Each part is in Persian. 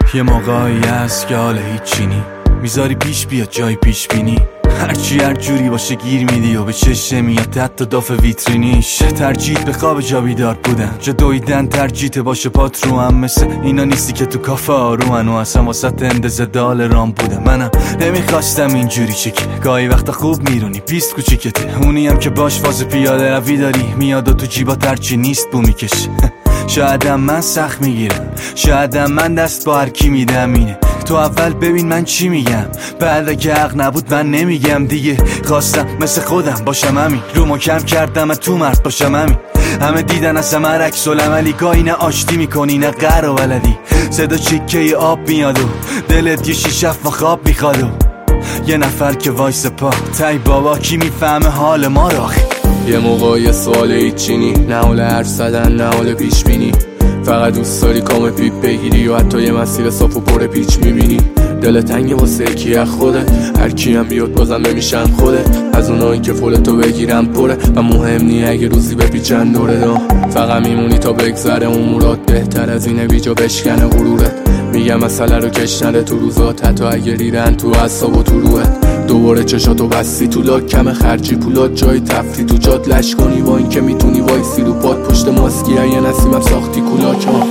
یه موقعی هست که حال هیچی نی، میذاری پیش بیاد جای پیش بینی، هرچی هر جوری باشه گیر میدی و به چشم میاد حتی داف ویترینیش. ترجیح به خواب جا بیدار بودن، جا دویدن ترجیح باشه پات رو هم، مثل اینا نیستی که تو کافه آرومن و اصلا واسط اندازه دال رام بودم. منم نمیخواستم اینجوری چکی، گاهی وقتا خوب میرونی پیست کوچیکته، اونی هم که باش فاز پیاده روی داری میاد و تو جیبا ترچی نیست بو میکشه. شایدم من سخت میگیرم، شایدم من دست با هر کی میدم، اینه تو اول ببین من چی میگم، بعد اگه حق نبود من نمیگم دیگه. خواستم مثل خودم باشم همین، رو ما کم کردم تو مرد باشم همین. همه دیدن از همه عکس العملی، گاهی نه آشتی میکنی نه قهر و ولدی، صدا چیکه آب میاد و دلت یه شیشف و خواب میخواد و یه نفر که وایس پا تای بابا کی میفهمه حال ما رو. یه موقع یه سوال هیچینی، نه حال حرف زدن نه حال پیش بینی، فقط دوست داری کام پیپ بگیری و حتی یه مسیر صاف و پر پیچ میبینی. دل تنگ واسه کی از خودت، هر کی هم بیاد بازم نمیشم خودت، از اونایی که فولتو بگیرم پره و مهم نی اگه روزی بپیچن دوره دا. فقط میمونی تا بگذره امورات، بهتر از اینه بیجا بشکنه غرورت. میگم مسئله رو کش نده تو روزات، حتی اگه ریرن تو اعصاب و تو روحت. دوباره چشاتو بستی تو لاک، کم خرجی پولات جای تفتی تو جات لش کنی، با این که میتونی وایسی رو پاد پشت ماسکی یه نسیمم ساختی کولاک ها.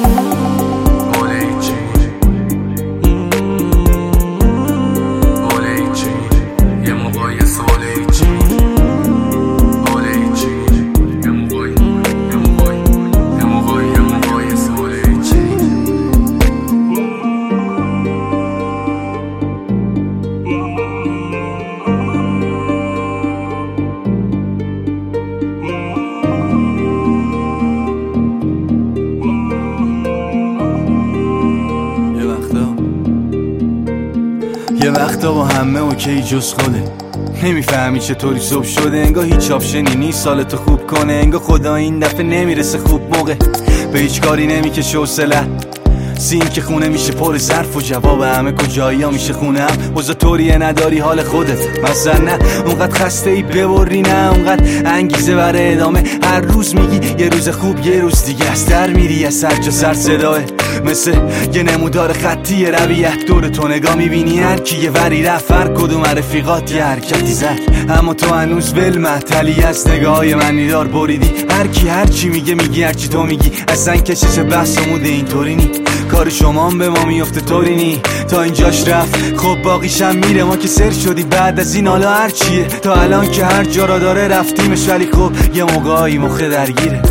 یه وقتا با همه اوکی جز خوده، نمیفهمی چطوری صبح شده، انگاه هیچ آپشنی نیست سالتو خوب کنه، انگاه خدا این دفعه نمیرسه خوب موقع، به هیچ کاری نمیکشه حوصله‌ت، سین که خونه میشه پر ظرف و جواب همه کجایی ها میشه خونه هم، وزا طوریه نداری حال خودت مثلا، نه اونقدر خسته ای ببری، نه اونقدر انگیزه برای ادامه، هر روز میگی یه روز خوب یه روز دیگه از در میری، از سر جا سر صداه مثل یه نمودار خطی رویت، دور تو نگاه میبینی هر کی یه وری رفت، هر کدوم رفیقات یه حرکتی زد، اما تو هنوز ول محتلی از نگاهی منی دار بریدی، هر کی هر چی میگه میگی، هر چی تو میگی اصلا کشش بحث و موده اینطوری نی، کار شما هم به ما میفته طوری نی، تا اینجاش رفت خب باقیشم میره، ما که سر شدی بعد از این حالا هر چیه، تا الان که هر جا را داره رفتیمش، ولی خب یه موقعی مخه درگیره.